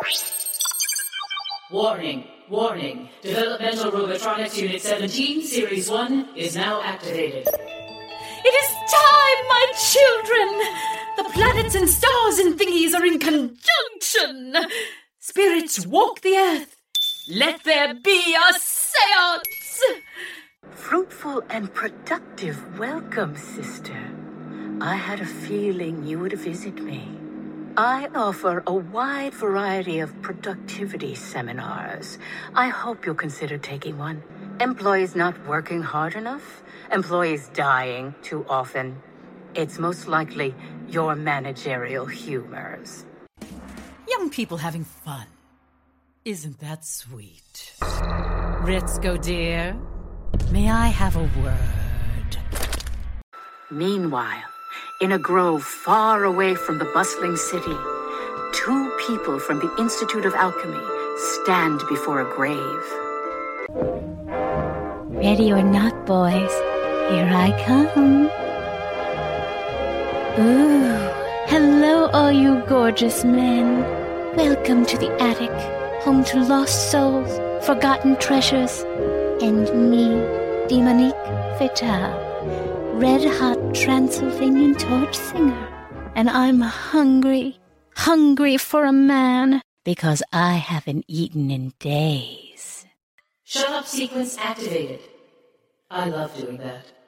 Warning, warning. Developmental Robotronics Unit 17, Series 1 is now activated. It is time, my children! The planets and stars and thingies are in conjunction! Spirits walk the earth. Let there be a seance! Fruitful and productive welcome, sister. I had a feeling you would visit me. I offer a wide variety of productivity seminars. I hope you'll consider taking one. Employees not working hard enough? Employees dying too often? It's most likely your managerial humors. Young people having fun. Isn't that sweet? Ritsko, dear, may I have a word? Meanwhile, in a grove far away from the bustling city, two people from the Institute of Alchemy stand before a grave. Ready or not, boys, here I come. Ooh, hello all you gorgeous men. Welcome to the attic, home to lost souls, forgotten treasures, and me, Demonique Vital, red-hot Transylvanian torch singer. And I'm hungry for a man, because I haven't eaten in days. Shut up sequence activated. I love doing that.